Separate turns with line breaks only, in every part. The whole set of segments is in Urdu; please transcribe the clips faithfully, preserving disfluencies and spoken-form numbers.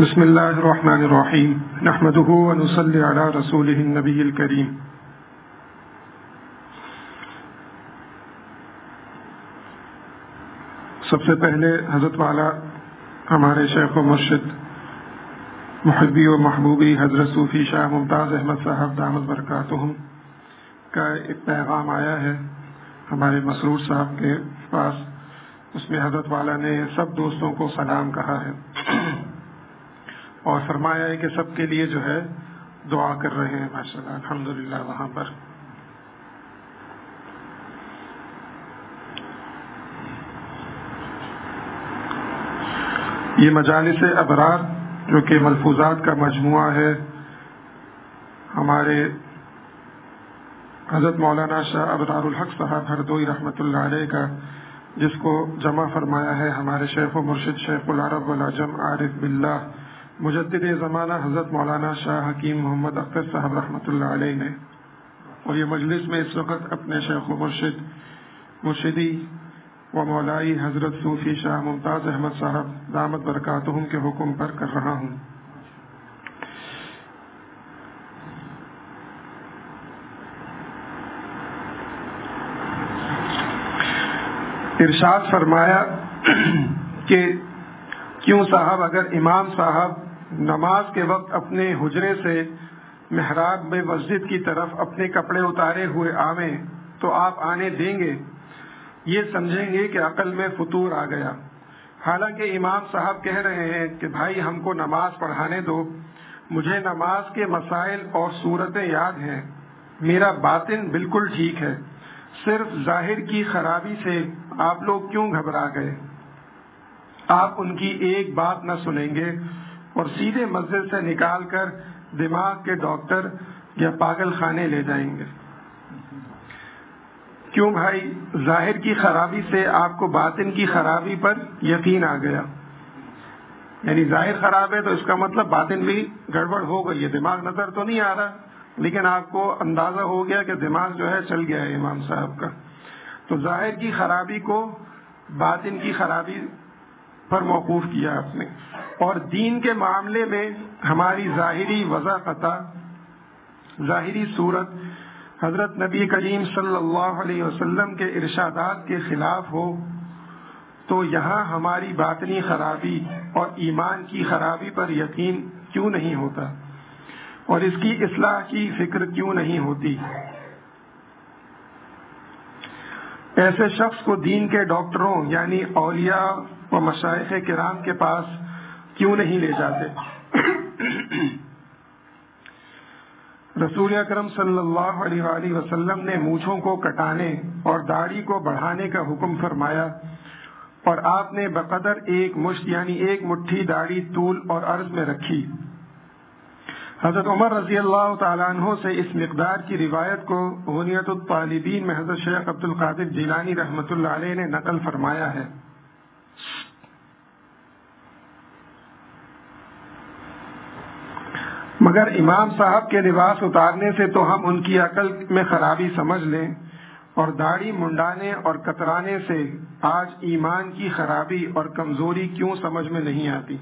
بسم اللہ الرحمن الرحیم نحمده ونصلی علی رسوله النبی الکریم. سب سے پہلے حضرت والا ہمارے شیخ و مرشد محبی و محبوبی حضرت صوفی شاہ ممتاز احمد صاحب دامت برکاتہم کا ایک پیغام آیا ہے ہمارے مسرور صاحب کے پاس. اس میں حضرت والا نے سب دوستوں کو سلام کہا ہے اور فرمایا ہے کہ سب کے لیے جو ہے دعا کر رہے ہیں. ماشاء اللہ الحمدللہ. وہاں پر یہ مجالس ابرار جو کہ ملفوظات کا مجموعہ ہے ہمارے حضرت مولانا شاہ ابرار الحق صاحب ہردوئی رحمۃ اللہ علیہ کا، جس کو جمع فرمایا ہے ہمارے شیخ و مرشد شیخ العرب والعجم عارف باللہ مجدد زمانہ حضرت مولانا شاہ حکیم محمد اختر صاحب رحمۃ اللہ علیہ نے. اور یہ مجلس میں اس وقت اپنے شیخ و مرشد مرشدی و مولائی حضرت صوفی شاہ ممتاز احمد صاحب دامت برکاتہم کے حکم پر کر رہا ہوں. ارشاد فرمایا کہ کیوں صاحب اگر امام صاحب نماز کے وقت اپنے حجرے سے محراب میں مسجد کی طرف اپنے کپڑے اتارے ہوئے آویں تو آپ آنے دیں گے؟ یہ سمجھیں گے کہ عقل میں فطور آ گیا. حالانکہ امام صاحب کہہ رہے ہیں کہ بھائی ہم کو نماز پڑھانے دو، مجھے نماز کے مسائل اور صورتیں یاد ہیں، میرا باطن بالکل ٹھیک ہے، صرف ظاہر کی خرابی سے آپ لوگ کیوں گھبرا گئے؟ آپ ان کی ایک بات نہ سنیں گے اور سیدھے مسجد سے نکال کر دماغ کے ڈاکٹر یا پاگل خانے لے جائیں گے. کیوں بھائی؟ ظاہر کی خرابی سے آپ کو باطن کی خرابی پر یقین آ گیا. یعنی ظاہر خراب ہے تو اس کا مطلب باطن بھی گڑبڑ ہو گئی ہے. دماغ نظر تو نہیں آ رہا لیکن آپ کو اندازہ ہو گیا کہ دماغ جو ہے چل گیا ہے امام صاحب کا. تو ظاہر کی خرابی کو باطن کی خرابی پر موقوف کیا آپ نے. اور دین کے معاملے میں ہماری ظاہری وضاحت، ظاہری صورت حضرت نبی کریم صلی اللہ علیہ وسلم کے ارشادات کے خلاف ہو تو یہاں ہماری باطنی خرابی اور ایمان کی خرابی پر یقین کیوں نہیں ہوتا اور اس کی اصلاح کی فکر کیوں نہیں ہوتی؟ ایسے شخص کو دین کے ڈاکٹروں یعنی اولیاء و مشائخ کرام کے پاس کیوں نہیں لے جاتے؟ رسول اکرم صلی اللہ علیہ وآلہ وسلم نے مونچھوں کو کٹانے اور داڑھی کو بڑھانے کا حکم فرمایا اور آپ نے بقدر ایک مشت یعنی ایک مٹھی داڑھی طول اور عرض میں رکھی. حضرت عمر رضی اللہ تعالیٰ عنہ سے اس مقدار کی روایت کو غنیت الطالبین میں حضرت شیخ عبد القادر جیلانی رحمۃ اللہ علیہ نے نقل فرمایا ہے. مگر امام صاحب کے لباس اتارنے سے تو ہم ان کی عقل میں خرابی سمجھ لیں اور داڑھی منڈانے اور کترانے سے آج ایمان کی خرابی اور کمزوری کیوں سمجھ میں نہیں آتی؟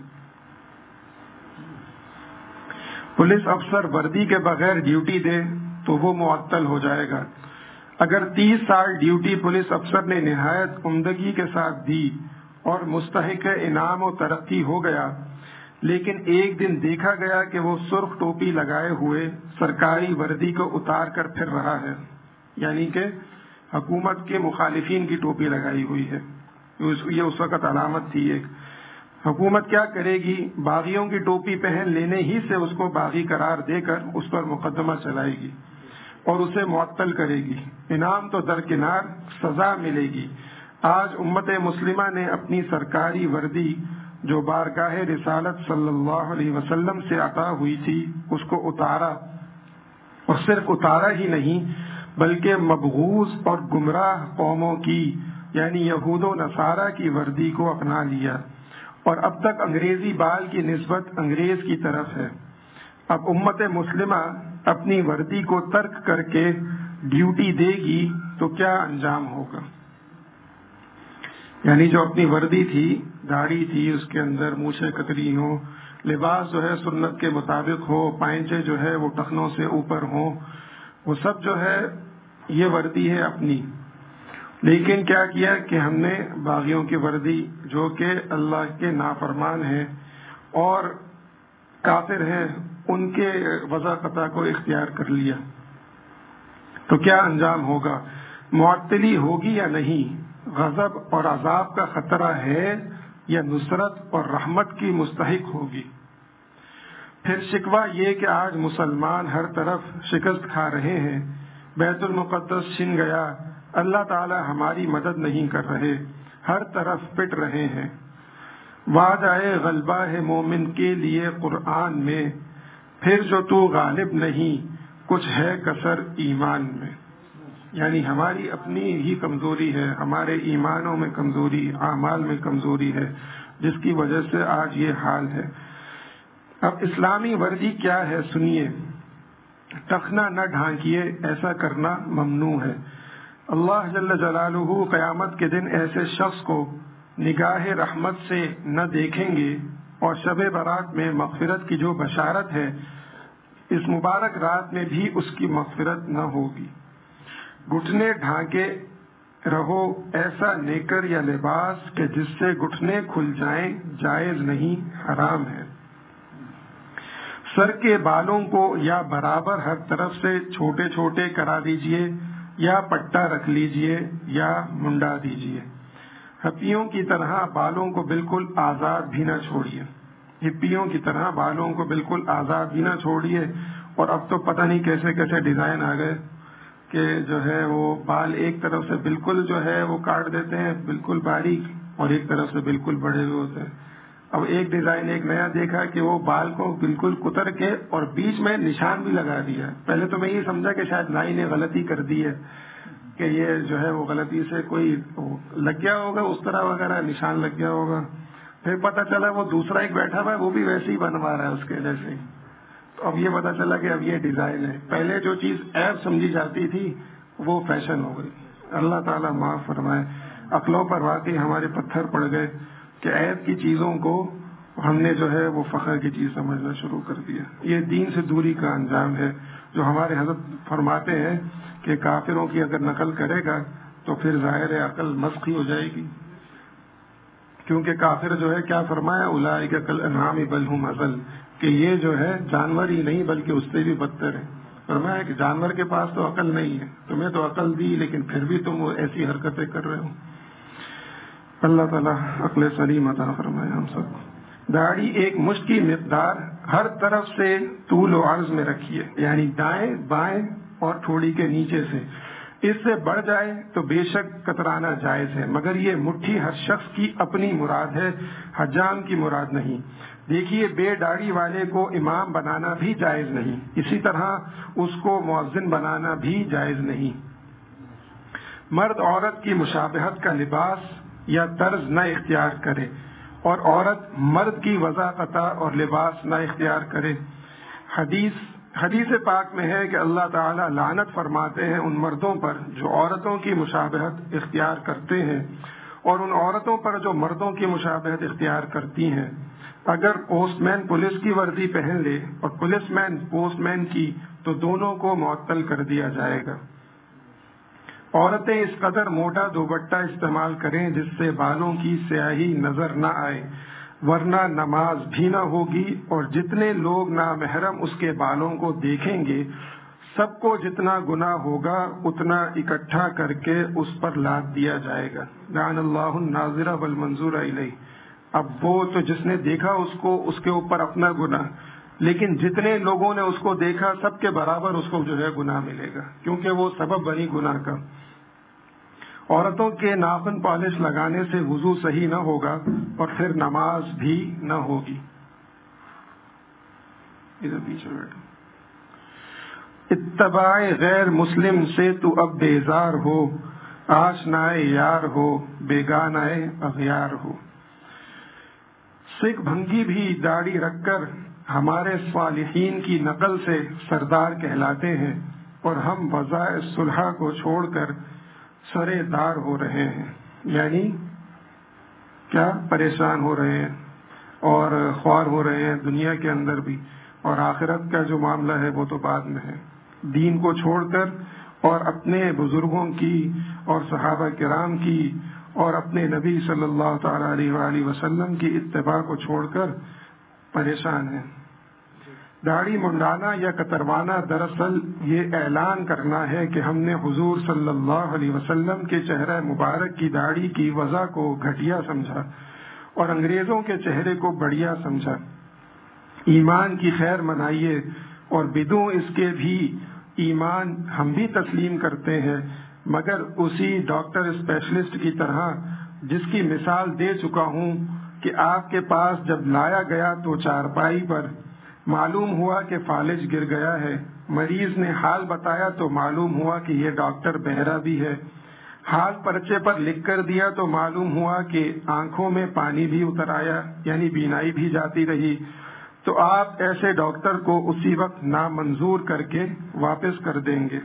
پولیس افسر وردی کے بغیر ڈیوٹی دے تو وہ معطل ہو جائے گا. اگر تیس سال ڈیوٹی پولیس افسر نے نہایت عمدگی کے ساتھ دی اور مستحق انعام و ترقی ہو گیا، لیکن ایک دن دیکھا گیا کہ وہ سرخ ٹوپی لگائے ہوئے سرکاری وردی کو اتار کر پھر رہا ہے، یعنی کہ حکومت کے مخالفین کی ٹوپی لگائی ہوئی ہے. یہ اس وقت علامت تھی ایک. حکومت کیا کرے گی؟ باغیوں کی ٹوپی پہن لینے ہی سے اس کو باغی قرار دے کر اس پر مقدمہ چلائے گی اور اسے معطل کرے گی. انعام تو درکنار، سزا ملے گی. آج امت مسلمہ نے اپنی سرکاری وردی جو بارگاہ رسالت صلی اللہ علیہ وسلم سے عطا ہوئی تھی اس کو اتارا، اور صرف اتارا ہی نہیں بلکہ مبغوض اور گمراہ قوموں کی یعنی یہود و نصارہ کی وردی کو اپنا لیا اور اب تک انگریزی بال کی نسبت انگریز کی طرف ہے. اب امت مسلمہ اپنی وردی کو ترک کر کے ڈیوٹی دے گی تو کیا انجام ہوگا؟ یعنی جو اپنی وردی تھی، داڑھی تھی، اس کے اندر مونچھیں کتری ہوں، لباس جو ہے سنت کے مطابق ہو، پائنچے جو ہے وہ ٹخنوں سے اوپر ہوں، وہ سب جو ہے یہ وردی ہے اپنی۔ لیکن کیا کیا کہ ہم نے باغیوں کی وردی جو کہ اللہ کے نافرمان ہیں اور کافر ہیں ان کے وضع قطع کو اختیار کر لیا، تو کیا انجام ہوگا؟ معطلی ہوگی یا نہیں؟ غضب اور عذاب کا خطرہ ہے یا نصرت اور رحمت کی مستحق ہوگی؟ پھر شکوہ یہ کہ آج مسلمان ہر طرف شکست کھا رہے ہیں، بیت المقدس چھن گیا، اللہ تعالی ہماری مدد نہیں کر رہے، ہر طرف پٹ رہے ہیں۔ وعدہ غلبہ ہے مومن کے لیے قرآن میں، پھر جو تو غالب نہیں کچھ ہے کسر ایمان میں۔ یعنی ہماری اپنی ہی کمزوری ہے، ہمارے ایمانوں میں کمزوری، اعمال میں کمزوری ہے، جس کی وجہ سے آج یہ حال ہے۔ اب اسلامی وردی کیا ہے سنیے۔ ٹخنا نہ ڈھانکیے، ایسا کرنا ممنوع ہے۔ اللہ جل جلالہ قیامت کے دن ایسے شخص کو نگاہ رحمت سے نہ دیکھیں گے، اور شب برات میں مغفرت کی جو بشارت ہے اس مبارک رات میں بھی اس کی مغفرت نہ ہوگی۔ گھٹنے ڈھانکے رہو، ایسا نیکر یا لباس کہ جس سے گھٹنے کھل جائیں، جائز نہیں، حرام ہے۔ سر کے بالوں کو یا برابر ہر طرف سے چھوٹے چھوٹے کرا دیجئے، یا پٹا رکھ لیجئے یا منڈا دیجئے۔ ہپیوں کی طرح بالوں کو بالکل آزاد بھی نہ چھوڑیے، ہپیوں کی طرح بالوں کو بالکل آزاد بھی نہ چھوڑیے۔ اور اب تو پتہ نہیں کیسے کیسے ڈیزائن آ گئے کہ جو ہے وہ بال ایک طرف سے بالکل جو ہے وہ کاٹ دیتے ہیں بالکل باریک، اور ایک طرف سے بالکل بڑے ہوئے ہوتے ہیں۔ اب ایک ڈیزائن ایک نیا دیکھا کہ وہ بال کو بالکل کتر کے اور بیچ میں نشان بھی لگا دیا۔ پہلے تو میں یہ سمجھا کہ شاید نائی نے غلطی کر دی ہے، کہ یہ جو ہے وہ غلطی سے کوئی لگ گیا ہوگا اس طرح وغیرہ نشان لگ گیا ہوگا۔ پھر پتہ چلا وہ دوسرا ایک بیٹھا ہوا ہے وہ بھی ویسے ہی بنوا رہا ہے اس کے جیسے ہی۔ تو اب یہ پتہ چلا کہ اب یہ ڈیزائن ہے۔ پہلے جو چیز عیب سمجھی جاتی تھی وہ فیشن ہو گئی۔ اللہ تعالیٰ معاف فرمائے، عقلوں پر واقعی ہمارے پتھر پڑ گئے کہ عیب کی چیزوں کو ہم نے جو ہے وہ فخر کی چیز سمجھنا شروع کر دیا۔ یہ دین سے دوری کا انجام ہے، جو ہمارے حضرت فرماتے ہیں کہ کافروں کی اگر نقل کرے گا تو پھر ظاہر عقل مسخ ہو جائے گی، کیونکہ کافر جو ہے کیا فرمایا، اولئک کالانعام بل ھم اضل، کہ یہ جو ہے جانور ہی نہیں بلکہ اس سے بھی بدتر ہے۔ فرمایا کہ جانور کے پاس تو عقل نہیں ہے، تمہیں تو عقل دی لیکن پھر بھی تم ایسی حرکتیں کر رہے ہو۔ اللہ تعالیٰ عقل سلیم عطا فرمائے ہم سب کو۔ داڑھی ایک مشت کی مقدار ہر طرف سے طول و عرض میں رکھیے، یعنی دائیں بائیں اور تھوڑی کے نیچے سے۔ اس سے بڑھ جائے تو بے شک کترانا جائز ہے، مگر یہ مٹھی ہر شخص کی اپنی مراد ہے، حجام کی مراد نہیں۔ دیکھیے بے داڑھی والے کو امام بنانا بھی جائز نہیں، اسی طرح اس کو مؤذن بنانا بھی جائز نہیں۔ مرد عورت کی مشابہت کا لباس یا طرز نہ اختیار کرے، اور عورت مرد کی وضاحت اور لباس نہ اختیار کرے۔ حدیث حدیث پاک میں ہے کہ اللہ تعالیٰ لعنت فرماتے ہیں ان مردوں پر جو عورتوں کی مشابہت اختیار کرتے ہیں، اور ان عورتوں پر جو مردوں کی مشابہت اختیار کرتی ہیں۔ اگر پوسٹ مین پولیس کی وردی پہن لے اور پولیس مین پوسٹ مین کی تو دونوں کو معطل کر دیا جائے گا۔ عورتیں اس قدر موٹا دوپٹہ استعمال کریں جس سے بالوں کی سیاہی نظر نہ آئے، ورنہ نماز بھی نہ ہوگی، اور جتنے لوگ نامحرم اس کے بالوں کو دیکھیں گے سب کو جتنا گناہ ہوگا اتنا اکٹھا کر کے اس پر لاد دیا جائے گا۔ لعن اللہ الناظر والمنظور الیہ۔ اب وہ تو جس نے دیکھا اس کو اس کے اوپر اپنا گناہ، لیکن جتنے لوگوں نے اس کو دیکھا سب کے برابر اس کو جو ہے گناہ ملے گا، کیونکہ وہ سبب بنی گناہ کا۔ عورتوں کے ناخن پالش لگانے سے وضو صحیح نہ ہوگا اور پھر نماز بھی نہ ہوگی۔ ادھر پیچھے بیٹھو۔ اتباع غیر مسلم سے تو اب بیزار ہو، آشنائے یار ہو، بیگانائے اغیار ہو۔ سکھ بھنگی بھی داڑھی رکھ کر ہمارے صالحین کی نقل سے سردار کہلاتے ہیں، اور ہم وضائع صلح کو چھوڑ کر سرے دار ہو رہے ہیں، یعنی کیا پریشان ہو رہے ہیں۔ اور خوار ہو رہے ہیں دنیا کے اندر بھی، اور آخرت کا جو معاملہ ہے وہ تو بعد میں ہے۔ دین کو چھوڑ کر اور اپنے بزرگوں کی اور صحابہ کرام کی اور اپنے نبی صلی اللہ تعالی علیہ وآلہ وسلم کی اتباع کو چھوڑ کر پریشان ہیں۔ داڑھی منڈانا یا کتروانا دراصل یہ اعلان کرنا ہے کہ ہم نے حضور صلی اللہ علیہ وسلم کے چہرہ مبارک کی داڑھی کی وضع کو گھٹیا سمجھا اور انگریزوں کے چہرے کو بڑھیا سمجھا۔ ایمان کی خیر منائیے اور بدوں اس کے بھی ایمان ہم بھی تسلیم کرتے ہیں، مگر اسی ڈاکٹر اسپیشلسٹ کی طرح جس کی مثال دے چکا ہوں کہ آپ کے پاس جب لایا گیا تو چارپائی پر معلوم ہوا کہ فالج گر گیا ہے، مریض نے حال بتایا تو معلوم ہوا کہ یہ ڈاکٹر بہرا بھی ہے، حال پرچے پر لکھ کر دیا تو معلوم ہوا کہ آنکھوں میں پانی بھی اتر آیا، یعنی بینائی بھی جاتی رہی، تو آپ ایسے ڈاکٹر کو اسی وقت نامنظور کر کے واپس کر دیں گے۔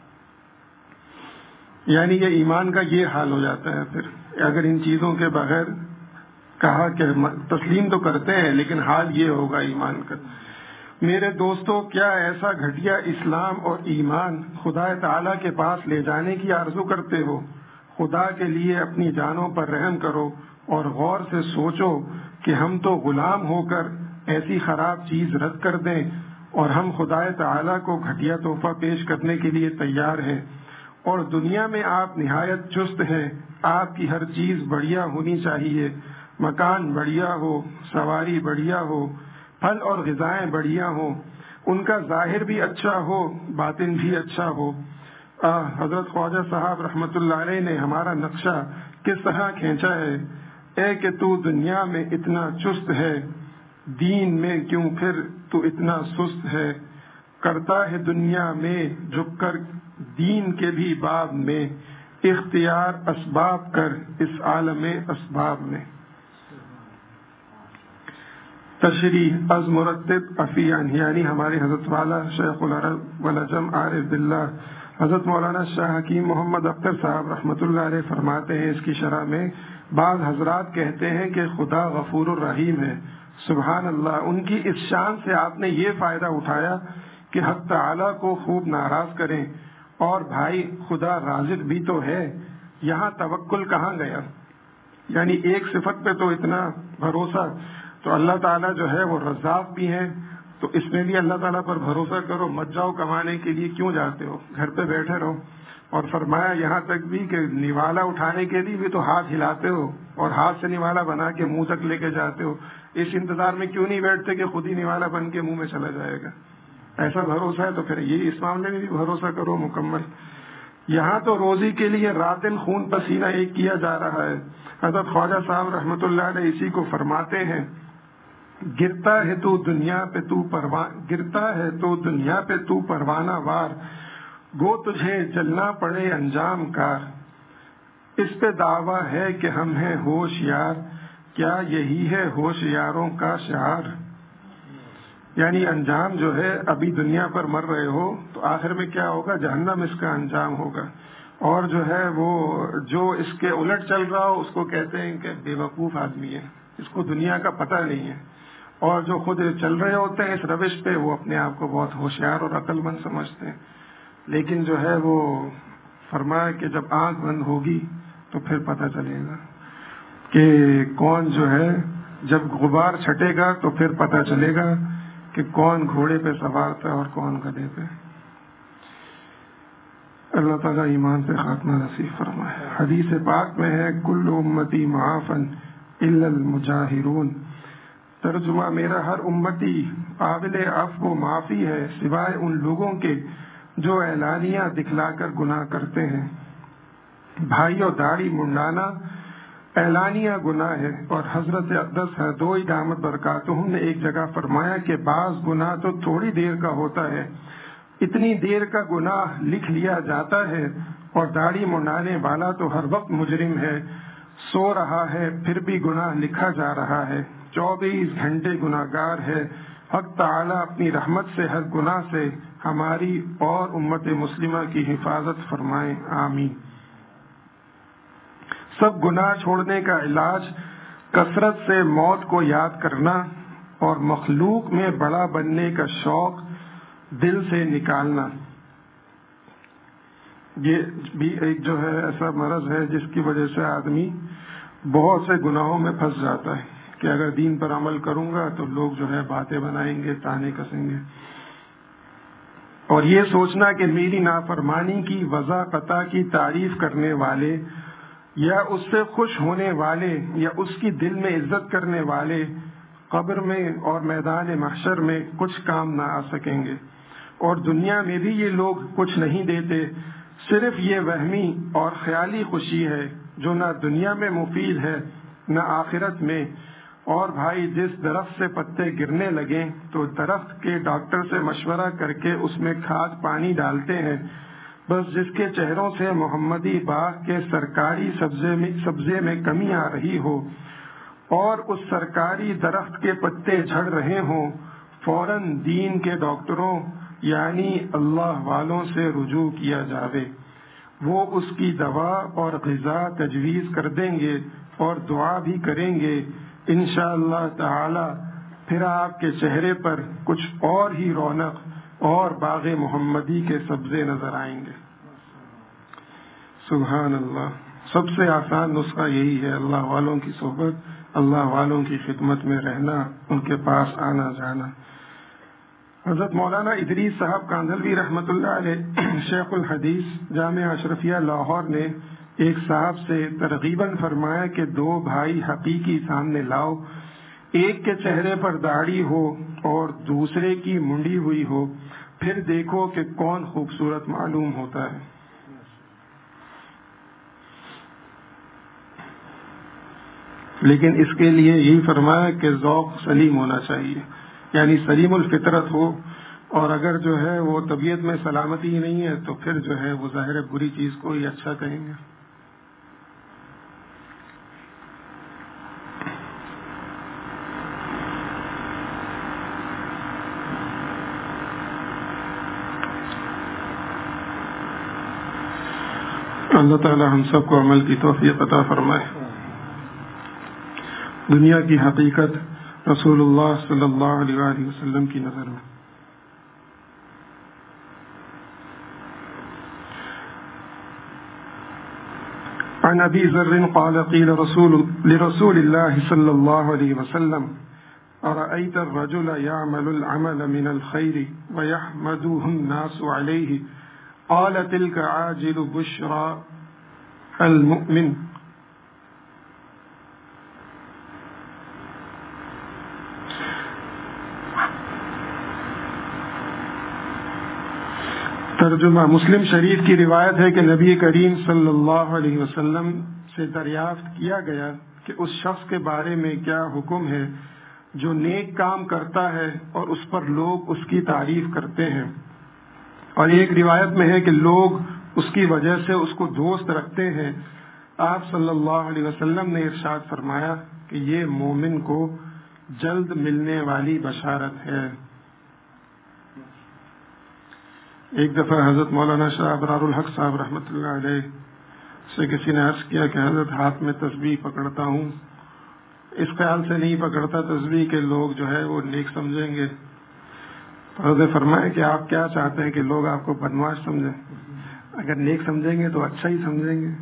یعنی یہ ایمان کا یہ حال ہو جاتا ہے پھر اگر ان چیزوں کے بغیر کہا کہ تسلیم تو کرتے ہیں لیکن حال یہ ہوگا ایمان کا۔ میرے دوستو، کیا ایسا گھٹیا اسلام اور ایمان خدا تعالی کے پاس لے جانے کی آرزو کرتے ہو؟ خدا کے لیے اپنی جانوں پر رحم کرو اور غور سے سوچو کہ ہم تو غلام ہو کر ایسی خراب چیز رد کر دیں اور ہم خدا تعالی کو گھٹیا تحفہ پیش کرنے کے لیے تیار ہیں، اور دنیا میں آپ نہایت چست ہیں، آپ کی ہر چیز بڑھیا ہونی چاہیے، مکان بڑھیا ہو، سواری بڑھیا ہو، پھل اور غذائیں بڑھیا ہوں، ان کا ظاہر بھی اچھا ہو، باطن بھی اچھا ہو۔ حضرت خواجہ صاحب رحمت اللہ علیہ نے ہمارا نقشہ کس طرح کھینچا ہے، اے کہ تو دنیا میں اتنا چست ہے، دین میں کیوں پھر تو اتنا سست ہے، کرتا ہے دنیا میں جھک کر دین کے بھی باب میں، اختیار اسباب کر اس عالم اسباب میں۔ تشریح از مرتب افیان، یعنی ہمارے حضرت والا شیخ العرب والعجم عارف باللہ حضرت مولانا شاہ حکیم محمد اختر صاحب رحمۃ اللہ علیہ فرماتے ہیں، اس کی شرح میں بعض حضرات کہتے ہیں کہ خدا غفور الرحیم ہے، سبحان اللہ، ان کی اس شان سے آپ نے یہ فائدہ اٹھایا کہ حق تعالی کو خوب ناراض کریں، اور بھائی خدا رازق بھی تو ہے، یہاں توکل کہاں گیا؟ یعنی ایک صفت پہ تو اتنا بھروسہ، تو اللہ تعالیٰ جو ہے وہ رزاق بھی ہیں، تو اس میں بھی اللہ تعالیٰ پر بھروسہ کرو، مت جاؤ کمانے کے لیے، کیوں جاتے ہو، گھر پہ بیٹھے رہو۔ اور فرمایا یہاں تک بھی کہ نوالا اٹھانے کے لیے بھی تو ہاتھ ہلاتے ہو اور ہاتھ سے نوالا بنا کے منہ تک لے کے جاتے ہو، اس انتظار میں کیوں نہیں بیٹھتے کہ خود ہی نوالا بن کے منہ میں چلا جائے گا؟ ایسا بھروسہ ہے تو پھر یہ اس معاملے میں بھی بھروسہ کرو مکمل۔ یہاں تو روزی کے لیے رات دن خون پسینہ ایک کیا جا رہا ہے۔ حضرت خواجہ صاحب رحمۃ اللہ علیہ اسی کو فرماتے ہیں، گرتا ہے تو دنیا پہ تو پروان گرتا ہے تو دنیا پہ تو پروانہ وار، گو تجھے چلنا پڑے انجام کار، اس پہ دعویٰ ہے کہ ہم ہیں ہوشیار، کیا یہی ہے ہوشیاروں کا شعار؟ یعنی انجام جو ہے، ابھی دنیا پر مر رہے ہو تو آخر میں کیا ہوگا؟ جہنم اس کا انجام ہوگا، اور جو ہے وہ جو اس کے الٹ چل رہا ہو اس کو کہتے ہیں کہ بے وقوف آدمی ہے، اس کو دنیا کا پتہ نہیں ہے، اور جو خود چل رہے ہوتے ہیں اس روش پہ وہ اپنے آپ کو بہت ہوشیار اور عقل مند سمجھتے ہیں، لیکن جو ہے وہ فرمایا کہ جب آنکھ بند ہوگی تو پھر پتہ چلے گا کہ کون جو ہے، جب غبار چھٹے گا تو پھر پتہ چلے گا کہ کون گھوڑے پہ سوار تھا اور کون گدھے پہ۔ اللہ تعالیٰ ایمان سے خاتمہ نصیب فرمائے۔ حدیث پاک میں ہے کل امتی معافن الا المجاہرون، ترجمہ میرا ہر امتی قابل عفو و معافی ہے سوائے ان لوگوں کے جو اعلانیہ دکھلا کر گناہ کرتے ہیں۔ بھائیو، داڑھی منڈانا اعلانیہ گناہ ہے، اور حضرت اقدس دو دامت برکاتہم نے ایک جگہ فرمایا کہ بعض گناہ تو تھوڑی دیر کا ہوتا ہے، اتنی دیر کا گناہ لکھ لیا جاتا ہے، اور داڑھی منڈانے والا تو ہر وقت مجرم ہے، سو رہا ہے پھر بھی گناہ لکھا جا رہا ہے، چوبیس گھنٹے گناہگار ہے۔ حق تعالیٰ اپنی رحمت سے ہر گناہ سے ہماری اور امت مسلمہ کی حفاظت فرمائے، آمین۔ سب گناہ چھوڑنے کا علاج کثرت سے موت کو یاد کرنا اور مخلوق میں بڑا بننے کا شوق دل سے نکالنا، یہ بھی ایک جو ہے ایسا مرض ہے جس کی وجہ سے آدمی بہت سے گناہوں میں پھنس جاتا ہے کہ اگر دین پر عمل کروں گا تو لوگ جو ہے باتیں بنائیں گے، تانے کسیں گے، اور یہ سوچنا کہ میری نافرمانی کی وضع قطع کی تعریف کرنے والے یا اس سے خوش ہونے والے یا اس کی دل میں عزت کرنے والے قبر میں اور میدان محشر میں کچھ کام نہ آ سکیں گے، اور دنیا میں بھی یہ لوگ کچھ نہیں دیتے، صرف یہ وہمی اور خیالی خوشی ہے جو نہ دنیا میں مفید ہے نہ آخرت میں۔ اور بھائی جس درخت سے پتے گرنے لگیں تو درخت کے ڈاکٹر سے مشورہ کر کے اس میں کھاد پانی ڈالتے ہیں، بس جس کے چہروں سے محمدی باغ کے سرکاری سبزے میں سبزے میں کمی آ رہی ہو اور اس سرکاری درخت کے پتے جھڑ رہے ہوں، فوراً دین کے ڈاکٹروں یعنی اللہ والوں سے رجوع کیا جاوے، وہ اس کی دوا اور غذا تجویز کر دیں گے اور دعا بھی کریں گے، انشاءاللہ تعالی پھر آپ کے چہرے پر کچھ اور ہی رونق اور باغ محمدی کے سبزے نظر آئیں گے۔ سبحان اللہ، سب سے آسان نسخہ یہی ہے، اللہ والوں کی صحبت، اللہ والوں کی خدمت میں رہنا، ان کے پاس آنا جانا۔ حضرت مولانا ادریس صاحب کاندھلوی رحمۃ اللہ علیہ شیخ الحدیث جامعہ اشرفیہ لاہور نے ایک صاحب سے ترغیباً فرمایا کہ دو بھائی حقیقی سامنے لاؤ، ایک کے چہرے پر داڑھی ہو اور دوسرے کی منڈی ہوئی ہو، پھر دیکھو کہ کون خوبصورت معلوم ہوتا ہے۔ لیکن اس کے لیے یہی فرمایا کہ ذوق سلیم ہونا چاہیے، یعنی سلیم الفطرت ہو، اور اگر جو ہے وہ طبیعت میں سلامتی ہی نہیں ہے تو پھر جو ہے وہ ظاہر بری چیز کو ہی اچھا کہیں گے۔ اللہ تعالی ہم سب کو عمل کی توفیق عطا فرمائے۔ دنیا کی حقیقت رسول اللہ صلی اللہ علیہ وآلہ وسلم کی نظر میں۔ عن ابی ذر قال قیل رسول لرسول اللہ صلی اللہ علیہ وسلم ارأيت الرجل يعمل العمل من الخير ويحمده الناس عليه قال تلك عاجل بشرى المؤمن۔ ترجمہ۔ مسلم شریف کی روایت ہے کہ نبی کریم صلی اللہ علیہ وسلم سے دریافت کیا گیا کہ اس شخص کے بارے میں کیا حکم ہے جو نیک کام کرتا ہے اور اس پر لوگ اس کی تعریف کرتے ہیں، اور ایک روایت میں ہے کہ لوگ اس کی وجہ سے اس کو دوست رکھتے ہیں۔ آپ صلی اللہ علیہ وسلم نے ارشاد فرمایا کہ یہ مومن کو جلد ملنے والی بشارت ہے۔ ایک دفعہ حضرت مولانا شاہ ابرار الحق صاحب رحمۃ اللہ علیہ سے کسی نے عرض کیا کہ حضرت ہاتھ میں تسبیح پکڑتا ہوں، اس خیال سے نہیں پکڑتا تسبیح کہ لوگ جو ہے وہ نیک سمجھیں گے، تو حضرت فرمائے کہ آپ کیا چاہتے ہیں کہ لوگ آپ کو بدمعاش سمجھیں؟ اگر نیک سمجھیں گے تو اچھا ہی سمجھیں گے۔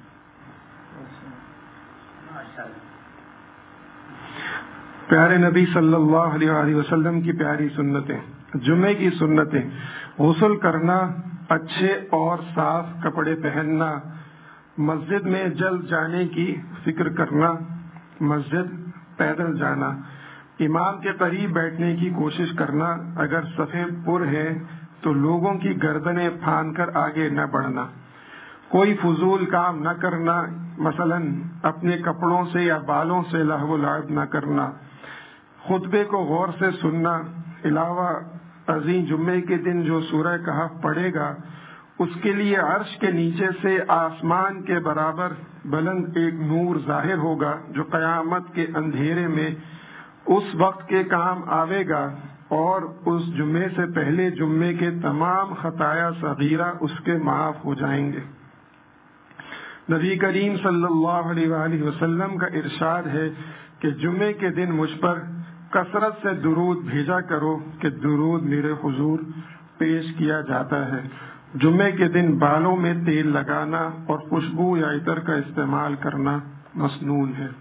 پیارے نبی صلی اللہ علیہ وآلہ وسلم کی پیاری سنتیں، جمعے کی سنتیں، غسل کرنا، اچھے اور صاف کپڑے پہننا، مسجد میں جلد جانے کی فکر کرنا، مسجد پیدل جانا، امام کے قریب بیٹھنے کی کوشش کرنا، اگر صفیں پر ہیں تو لوگوں کی گردنیں پھاند کر آگے نہ بڑھنا، کوئی فضول کام نہ کرنا، مثلا اپنے کپڑوں سے یا بالوں سے لہو و لعب نہ کرنا، خطبے کو غور سے سننا، علاوہ عظیم جمعے کے دن جو سورہ کہف پڑھے گا اس کے لیے عرش کے نیچے سے آسمان کے برابر بلند ایک نور ظاہر ہوگا جو قیامت کے اندھیرے میں اس وقت کے کام آئے گا، اور اس جمعے سے پہلے جمعے کے تمام خطایا صغیرہ اس کے معاف ہو جائیں گے۔ نبی کریم صلی اللہ علیہ وآلہ وسلم کا ارشاد ہے کہ جمعے کے دن مجھ پر کثرت سے درود بھیجا کرو کہ درود میرے حضور پیش کیا جاتا ہے۔ جمعے کے دن بالوں میں تیل لگانا اور خوشبو یا عطر کا استعمال کرنا مسنون ہے۔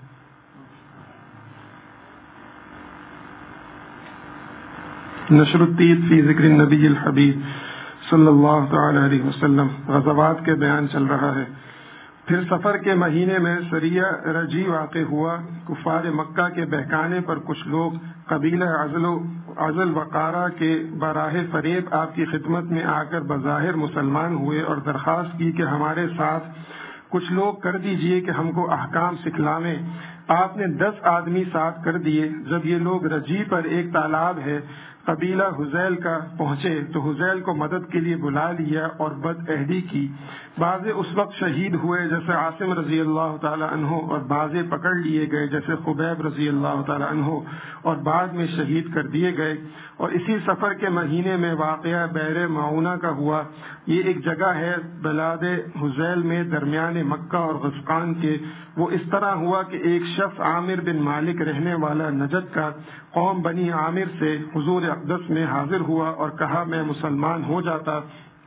نشر التیب فی ذکر النبی الحبیب صلی اللہ تعالی علیہ وسلم۔ غزوات کے بیان چل رہا ہے۔ پھر سفر کے مہینے میں سریہ رجی واقع ہوا۔ کفار مکہ کے بہکانے پر کچھ لوگ قبیلہ عزل و عزل وقارہ کے براہ فریب آپ کی خدمت میں آ کر بظاہر مسلمان ہوئے اور درخواست کی کہ ہمارے ساتھ کچھ لوگ کر دیجئے کہ ہم کو احکام سکھلاویں۔ آپ نے دس آدمی ساتھ کر دیے۔ جب یہ لوگ رجی پر ایک تالاب ہے قبیلہ حذیل کا پہنچے تو حذیل کو مدد کے لیے بلا لیا اور بد عہدی کی۔ بعضے اس وقت شہید ہوئے جیسے عاصم رضی اللہ تعالی عنہ، اور بعضے پکڑ لیے گئے جیسے خبیب رضی اللہ تعالی عنہ، اور بعد میں شہید کر دیے گئے۔ اور اسی سفر کے مہینے میں واقعہ بئر معونہ کا ہوا۔ یہ ایک جگہ ہے بلاد حذیل میں درمیان مکہ اور غسقان کے۔ وہ اس طرح ہوا کہ ایک شخص عامر بن مالک رہنے والا نجد کا قوم بنی عامر سے حضور اقدس میں حاضر ہوا اور کہا میں مسلمان ہو جاتا،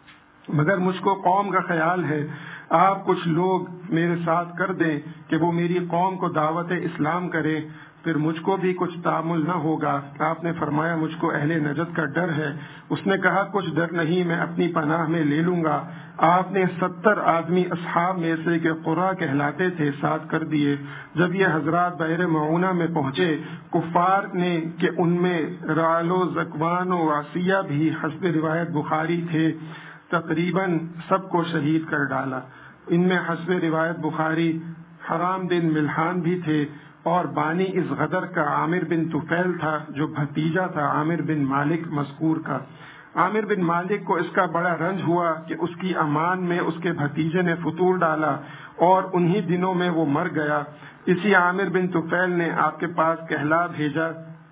مگر مجھ کو قوم کا خیال ہے، آپ کچھ لوگ میرے ساتھ کر دیں کہ وہ میری قوم کو دعوت اسلام کرے، پھر مجھ کو بھی کچھ تعامل نہ ہوگا۔ آپ نے فرمایا مجھ کو اہل نجد کا ڈر ہے۔ اس نے کہا کچھ ڈر نہیں، میں اپنی پناہ میں لے لوں گا۔ آپ نے ستر آدمی اصحاب میں سے کہ قرا کہلاتے تھے ساتھ کر دیے۔ جب یہ حضرات بئر معونہ میں پہنچے کفار نے کہ ان میں رعل و ذکوان و عصیہ بھی حسب روایت بخاری تھے، تقریباً سب کو شہید کر ڈالا۔ ان میں حسب روایت بخاری حرام بن ملحان بھی تھے، اور بانی اس غدر کا عامر بن طفیل تھا جو بھتیجا تھا عامر بن مالک مذکور کا۔ عامر بن مالک کو اس کا بڑا رنج ہوا کہ اس کی امان میں اس کے بھتیجے نے فطور ڈالا اور انہی دنوں میں وہ مر گیا۔ اسی عامر بن طفیل نے آپ کے پاس کہلا بھیجا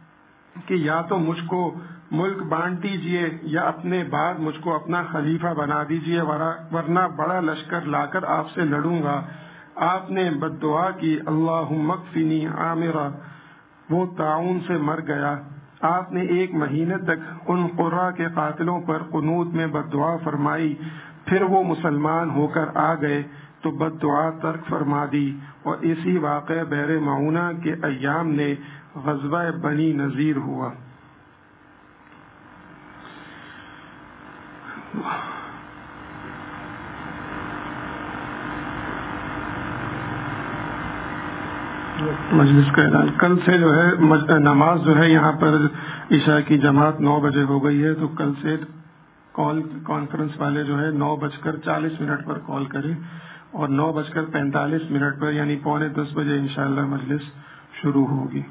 کہ یا تو مجھ کو ملک بانٹ دیجیے یا اپنے بعد مجھ کو اپنا خلیفہ بنا دیجیے، ورنہ بڑا لشکر لا کر آپ سے لڑوں گا۔ آپ نے بد دعا کی اللہم اکفنی عامرہ، وہ طاعون سے مر گیا۔ آپ نے ایک مہینے تک ان قرہ کے قاتلوں پر قنوت میں بد دعا فرمائی، پھر وہ مسلمان ہو کر آ گئے تو بد دعا ترک فرما دی۔ اور اسی واقعہ بئر معونہ کے ایام نے غزوہ بنی نذیر ہوا۔ مجلس کا اعلان، کل سے جو ہے نماز جو ہے یہاں پر عشاء کی جماعت نو بجے ہو گئی ہے، تو کل سے کال کانفرنس والے جو ہے نو بج کر چالیس منٹ پر کال کریں اور نو بج کر پینتالیس منٹ پر یعنی پونے دس بجے انشاءاللہ مجلس شروع ہوگی۔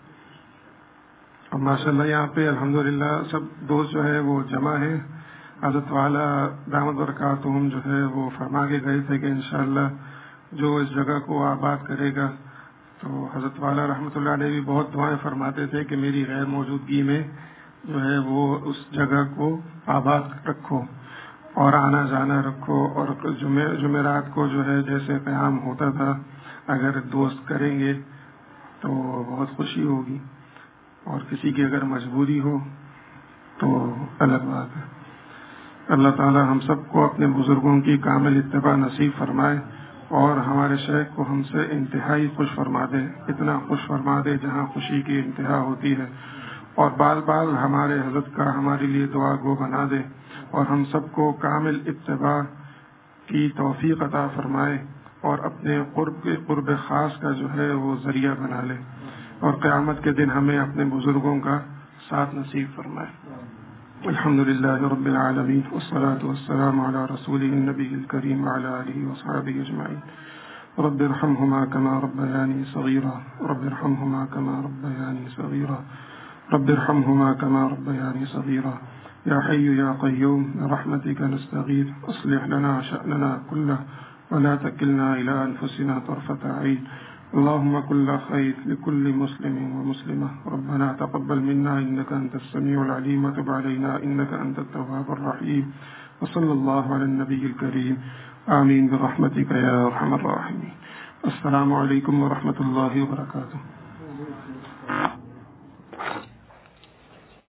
اور ماشاءاللہ یہاں پہ الحمدللہ سب دوست جو ہے وہ جمع ہیں۔ حضرت والا دامت برکاتہم جو ہے وہ فرما کے گئے تھے کہ انشاءاللہ جو اس جگہ کو آباد کرے گا، تو حضرت والا رحمۃ اللہ علیہ بھی بہت دعائیں فرماتے تھے کہ میری غیر موجودگی میں جو ہے وہ اس جگہ کو آباد رکھو اور آنا جانا رکھو، اور جمعرات کو جو ہے جیسے قیام ہوتا تھا اگر دوست کریں گے تو بہت خوشی ہوگی، اور کسی کی اگر مجبوری ہو تو الگ بات ہے۔ اللہ تعالی ہم سب کو اپنے بزرگوں کی کامل اتباع نصیب فرمائے اور ہمارے شیخ کو ہم سے انتہائی خوش فرما دے، اتنا خوش فرما دے جہاں خوشی کی انتہا ہوتی ہے، اور بال بال ہمارے حضرت کا ہمارے لیے دعا گو بنا دے، اور ہم سب کو کامل اتباع کی توفیق عطا فرمائے اور اپنے قرب کے قرب خاص کا جو ہے وہ ذریعہ بنا لے، اور قیامت کے دن ہمیں اپنے بزرگوں کا ساتھ نصیب فرمائے۔ الحمدللہ رب العالمین والصلاة والسلام علی رسولہ النبی الکریم وعلی آلہ وصحبہ اجمعین۔ رب ارحمہما کما ربیانی صغیرا رب ارحمہما کما ربیانی صغیرا رب ارحمہما کما ربیانی صغیرا یا حی یا قیوم برحمتک نستغیث اصلح لنا شأننا کلہ ولا تکلنا الی انفسنا طرفة عین اللهم كل خير لكل مسلم ومسلمة ربنا تقبل منا إنك أنت السميع العليم وتب علينا إنك أنت التواب الرحيم وصلى الله على النبي الكريم آمین برحمتک یا ارحم الراحمین۔ السلام علیکم ورحمۃ اللہ وبرکاتہ۔